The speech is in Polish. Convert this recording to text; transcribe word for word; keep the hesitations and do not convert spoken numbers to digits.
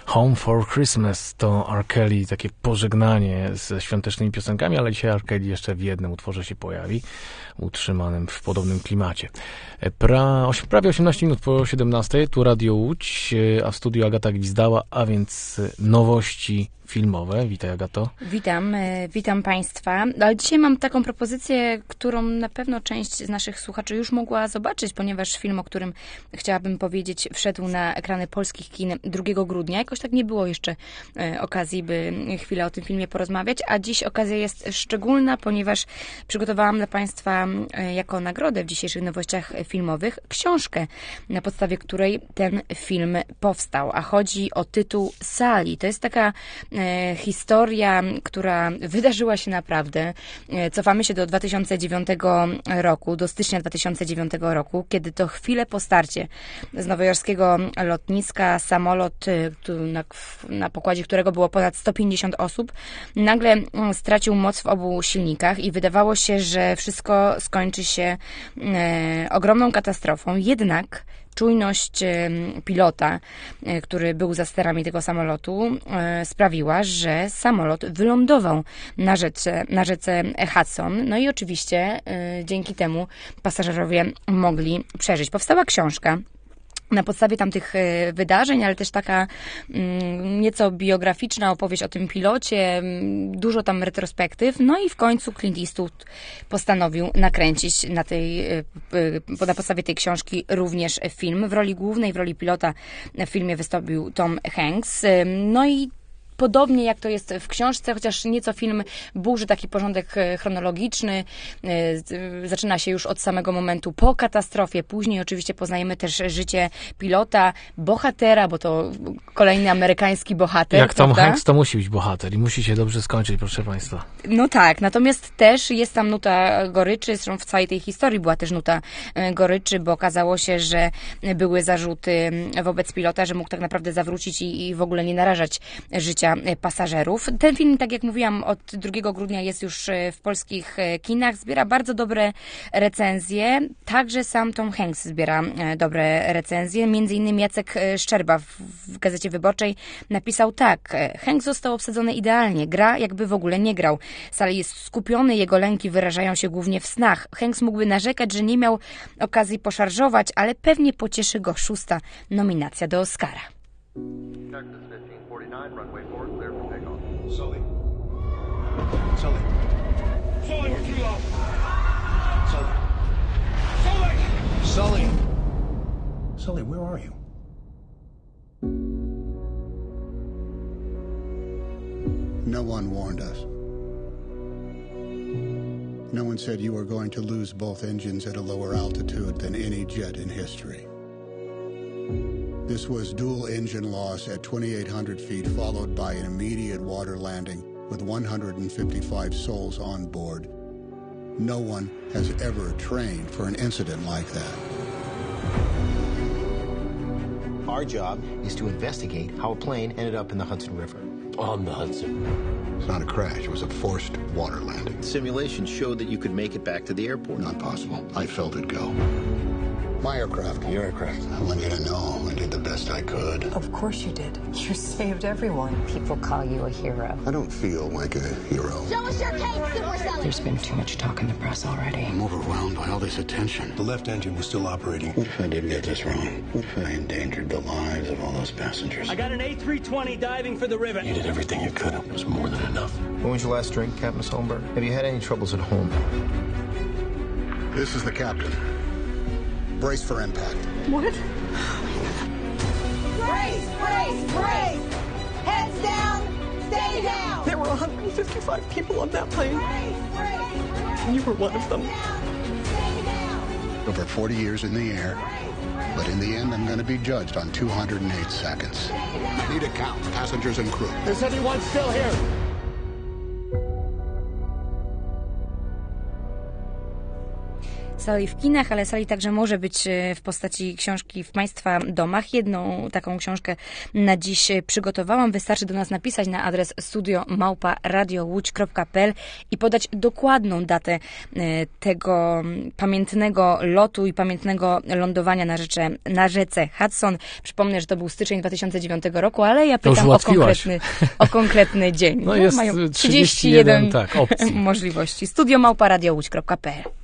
Home for Christmas to R. Kelly, takie pożegnanie ze świątecznymi piosenkami, ale dzisiaj R. Kelly jeszcze w jednym utworze się pojawi, utrzymanym w podobnym klimacie. Pra, prawie osiemnaście minut po siedemnastej, tu Radio Łódź, a w studiu Agata Gwizdała, a więc nowości filmowe. Witaj, Agato. Witam, witam Państwa. Ale dzisiaj mam taką propozycję, którą na pewno część z naszych słuchaczy już mogła zobaczyć, ponieważ film, o którym chciałabym powiedzieć, wszedł na ekrany polskich kin drugiego grudnia. Jakoś tak nie było jeszcze okazji, by chwilę o tym filmie porozmawiać, a dziś okazja jest szczególna, ponieważ przygotowałam dla Państwa jako nagrodę w dzisiejszych nowościach filmowych książkę, na podstawie której ten film powstał, a chodzi o tytuł Sally. To jest taka historia, która wydarzyła się naprawdę. Cofamy się do dwa tysiące dziewiątego roku, do stycznia dwa tysiące dziewiątego roku, kiedy to chwilę po starcie z nowojorskiego lotniska samolot, na, na pokładzie którego było ponad sto pięćdziesiąt osób, nagle stracił moc w obu silnikach i wydawało się, że wszystko skończy się e, ogromną katastrofą. Jednak czujność pilota, który był za sterami tego samolotu, sprawiła, że samolot wylądował na rzece, na rzece Hudson. No i oczywiście dzięki temu pasażerowie mogli przeżyć. Powstała książka na podstawie tamtych wydarzeń, ale też taka mm, nieco biograficzna opowieść o tym pilocie, dużo tam retrospektyw, no i w końcu Clint Eastwood postanowił nakręcić na tej, na podstawie tej książki również film. W roli głównej, w roli pilota w filmie wystąpił Tom Hanks. No i podobnie jak to jest w książce, chociaż nieco film burzy taki porządek chronologiczny. Zaczyna się już od samego momentu po katastrofie. Później oczywiście poznajemy też życie pilota, bohatera, bo to kolejny amerykański bohater. Jak Tom prawda? Hanks, to musi być bohater i musi się dobrze skończyć, proszę Państwa. No tak, natomiast też jest tam nuta goryczy, zresztą w całej tej historii była też nuta goryczy, bo okazało się, że były zarzuty wobec pilota, że mógł tak naprawdę zawrócić i, i w ogóle nie narażać życia pasażerów. Ten film, tak jak mówiłam, od drugiego grudnia jest już w polskich kinach. Zbiera bardzo dobre recenzje. Także sam Tom Hanks zbiera dobre recenzje. Między innymi Jacek Szczerba w, w Gazecie Wyborczej napisał tak. Hanks został obsadzony idealnie. Gra jakby w ogóle nie grał. Sally jest skupiony, jego lęki wyrażają się głównie w snach. Hanks mógłby narzekać, że nie miał okazji poszarżować, ale pewnie pocieszy go szósta nominacja do Oscara. Runway four, clear for takeoff. Sully. Sully. Sully, we're too low. Sully. Sully! Sully! Sully, where are you? No one warned us. No one said you were going to lose both engines at a lower altitude than any jet in history. This was dual engine loss at twenty-eight hundred feet, followed by an immediate water landing with one hundred fifty-five souls on board. No one has ever trained for an incident like that. Our job is to investigate how a plane ended up in the Hudson River. On the Hudson. It's not a crash, it was a forced water landing. Simulations showed that you could make it back to the airport. Not possible. I felt it go. My aircraft. Your aircraft. I want you to know I did the best I could. Of course you did. You saved everyone. People call you a hero. I don't feel like a hero. Show us your cake, Super Sally. There's been too much talk in the press already. I'm overwhelmed by all this attention. The left engine was still operating. What if I did get this wrong? What if I endangered the lives of all those passengers? I got an A three twenty diving for the river. You did everything you could. It was more than enough. When was your last drink, Captain Solberg? Have you had any troubles at home? This is the captain. Brace for impact. What? Brace, brace, brace! Heads down, stay down! There were one hundred fifty-five people on that plane. Brace, brace, brace! You were one of them. Down, stay down! Over forty years in the air, but in the end I'm going to be judged on two hundred eight seconds. Need a count, passengers and crew. Is anyone still here? Sally w kinach, ale Sally także może być w postaci książki w Państwa domach. Jedną taką książkę na dziś przygotowałam. Wystarczy do nas napisać na adres studio małpa radio łódź kropka p l i podać dokładną datę tego pamiętnego lotu i pamiętnego lądowania na, rzece, na rzece Hudson. Przypomnę, że to był styczeń dwa tysiące dziewiątego roku, ale ja pytam o konkretny, o konkretny dzień. No, no jest mają trzydzieści jeden, tak, opcji. możliwości. studio małpa radio łódź kropka p l